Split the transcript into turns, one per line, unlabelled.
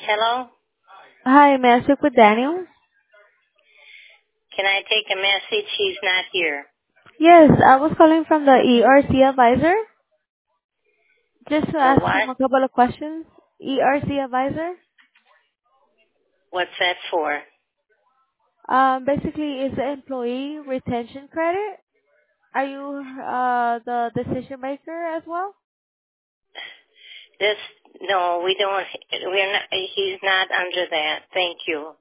Hello?
Hi, may I speak with Daniel?
Can I take a message? He's not here.
Yes, I was calling from the ERC advisor just to
The
ask
what?
him a couple of questions. ERC advisor?
What's that for?
Basically, it's the employee retention credit. Are you the decision maker as well?
This, no, we don't, we're not, he's not under that. Thank you.